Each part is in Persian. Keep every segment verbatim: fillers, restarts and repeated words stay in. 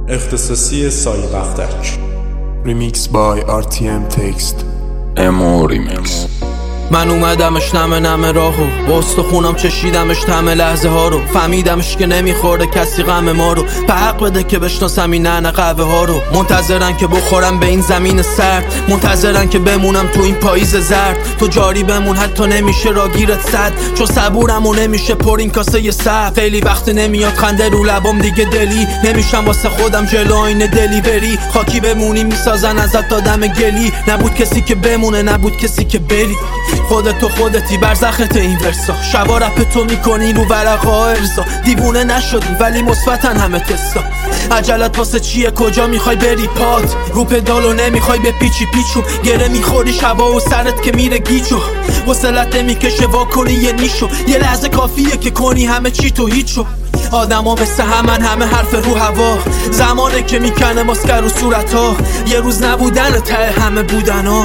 اختصاصی سایه بختک. Remix by آر تی ام Text. امو ریمیکس. من اومدمش نمه نمه راهو با استخونم چشیدمش تمه لحظه ها رو فهمیدمش که نمیخورده کسی غم ما رو به حق بده که بشناسم این ننه قهوه ها رو منتظرن که بخورم به این زمین سرد منتظرن که بمونم تو این پاییز زرد تو جاری بمون حتی نمیشه راگیرت صد چون صبورم و نمیشه پر این کاسه ی سب خیلی وقت نمیاد خنده رو لبام دیگه دلی نمیشم واسه خودم جلو آینه دلیوری خاکی بمونی میسازن ازت آدم گلی نبود کسی که بمونه نبود کسی که بری خودت تو خودتی برزخت این ورسا شبا رپ تو میکنی رو ورقا ارزا دیوونه نشدی ولی مثبتن همه تستا عجلت واسه چیه کجا میخوای بری پات رو پدالو نمیخوای به پیچی پیچو گره میخوری شبا و سرت که میره گیجو وصلت نمیکشه واکنی یه نیشو یه لحظه کافیه که کنی همه چی تو هیچو آدم ها مثل همن همه حرف رو هوا زمانه که میکنه ماسکر رو صورت ها یه روز نبودن ته همه بودن ها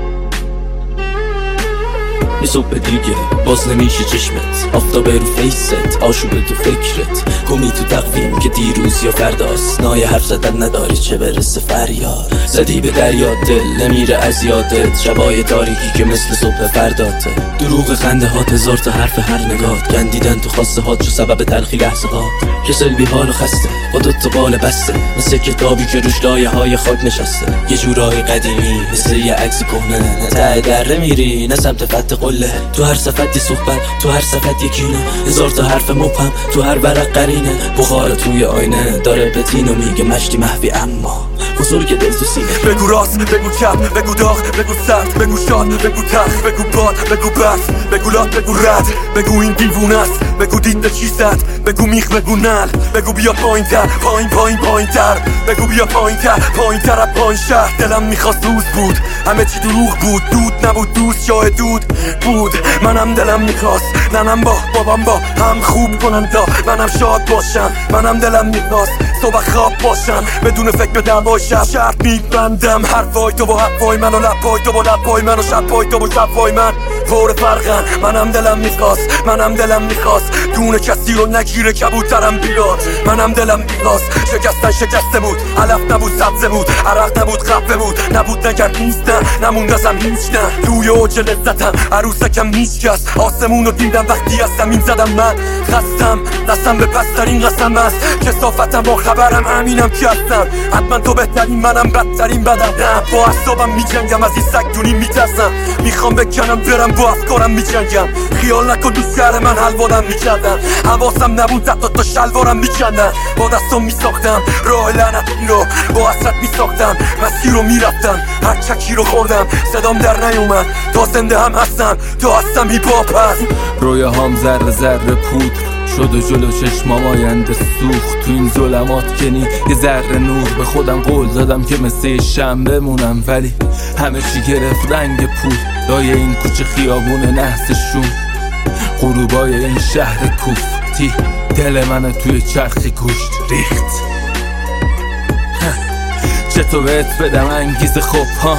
یه صبح دیگه باز نمیشه چشمت آفتاب رو فیست آشوب تو فکرت گمی تو تقویم که دیروز یا فرداست نای حرف زدن نداری چه برسه فریاد زدی به دریا دل نمیره از یادت شبای تاریکی که مثل صبح فرداته دروغ خنده هات هزار تا حرف هر نگات گندیدن تو خواسته هات شو سبب تلخی لحظه هات کسل بی حال و خسته با دوتا بال بسته مثل کتابی که روش لایه های خاک نشسته یه جورای قدیمی مثل یه عکس کهنه نه ته دره میری نه سمت فتح قله تو هر صفت یه صحبت تو هر صفت یکینه هزار تا حرف مبهم تو هر ورق قرینه بخار توی آینه داره بتینو میگه مشتی محوی اما بزرگ دل تو سینه بگو راست بگو چپ بگو داغ بگو سرد بگو شاد بگو تخت بگو باد بگو بس بگو لات بگو رد بگو این دیوونه است بگو دید به چی زد بگو میخ بگو نل بگو بیا پایین تر پایین پایین پایین تر بگو بیا پایین تر پایین تر از پایین شهر دلم میخواست روز بود همه چی دروغ بود دود نبود دوست جای دود بود منم دلم میخواست ننم با بابام با هم خوب کنن تا منم شاد باشم منم دلم میخواست صبح خواب باشم بدون فکر به دعوای شب شرط میبندم حرفای تو با حرفای من و لبای تو با لبای من و شبای تو با شبای من فور فرقن منم دلم میخواست منم دلم میخواست دونه کسی رو نگیره کبوترم بیاد منم دلم میخواست شکستن شکسته بود علف نبود سبزه بود عرق نبود خفه بود نبود نگرد نیستن نموند ازم هیچ نه روی اوج لذتم عروسکم نیچکست آسمون رو دیدم وقتی از زمین زدم من خستم دستم به پسترین قسم است کثافتم با خبرم همینم که هستم حتما تو بهترین منم بدترین بدم نه با اعصابم میجنگم از این سگ دونی میترسم میخوام بکنم برم با افکارم میجنگم خیال نکن دوست شهر من حلوارم میکردم حواسم نبود حتی تا شلوارم میکندم با دستم میساختم راه لعنتی رو با حسرت میساختم مسیر رو میرفتم هر چکی رو خوردم صدام در نیومد تا زنده هم هستم تا هستم هیپ هاپ هست رویاهام ذره ذره پودر شد و جلو چشمام آینده سوخت تو این ظلمات کنی یه ذره نور به خودم قول دادم که مثل شم بمونم ولی همه چی گرفت رنگ پود لای این کوچه خیابون نحسشون غروبای این شهر کوفتی دل منو توی چرخی گوشت ریخت چطور بهت بدم انگیزه خوب ها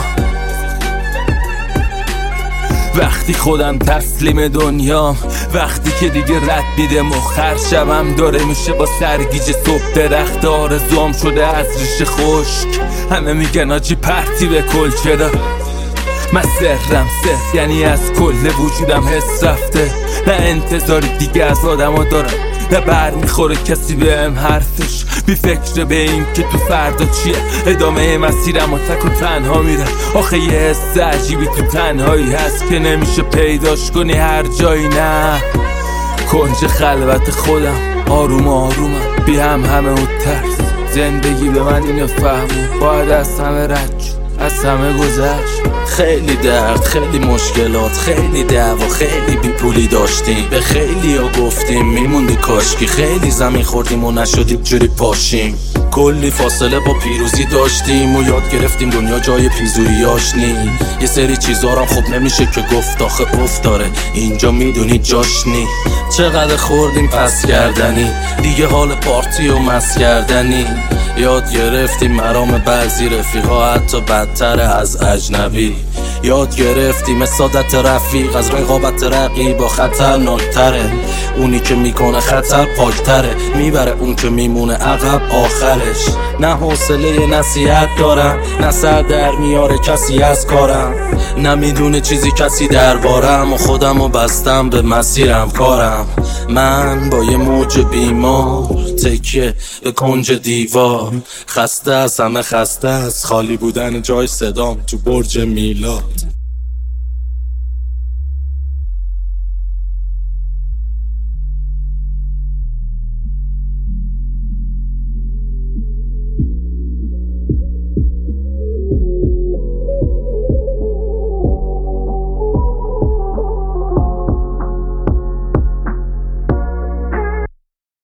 وقتی خودم تسلیم دنیام وقتی که دیگه رد میده مخر شبم داره میشه با سرگیج صبح درخت آرزوام شده از ریشه خشک همه میگن آجی پرتی به کل چرا من سرم سر یعنی از کل وجودم حس رفته نه انتظاری دیگه از آدم ها دارم نه بر میخوره کسی بهم حرفش بی فکر به این که تو فردا چیه ادامه مسیرم و تک و تنها میرم آخه یه حس عجیبی تو تنهایی هست که نمیشه پیداش کنی هر جایی نه کنج خلوت خودم آروم آرومم بی هم همه و ترس زندگی به من اینو فهمون باید از همه رد از همه گذشت خیلی درد خیلی مشکلات خیلی دعوا خیلی بی پولی داشتیم به خیلی ها گفتیم میموندی کاشکی خیلی زمین خوردیم و نشدیم جوری پاشیم کلی فاصله با پیروزی داشتیم و یاد گرفتیم دنیا جای پیزوریاش نی یه سری چیزارم خب نمیشه که گفت آخه افتاره اینجا میدونی جاش نی چقدر خوردیم پس کردنی دیگه حال پارتی و مس کردنی یاد گرفتیم مرام بعضی رفیقا حتی بدتر از اجنبی یاد گرفتیم سعادت رفیق از رقابت رقیب با خطرناکتره اونی که میکنه خطر پاکتره میبره اون که میمونه عقب آخره بهش. نه حوصله نصیحت دارم، نه سر در میاره کسی از کارم، نمیدونه چیزی کسی دربارم و خودمو بستم به مسیرم کارم. من با یه موج بیمار تکیه به کنج دیوار، خسته از همه خسته از خالی بودن جای صدام تو برج میلاد.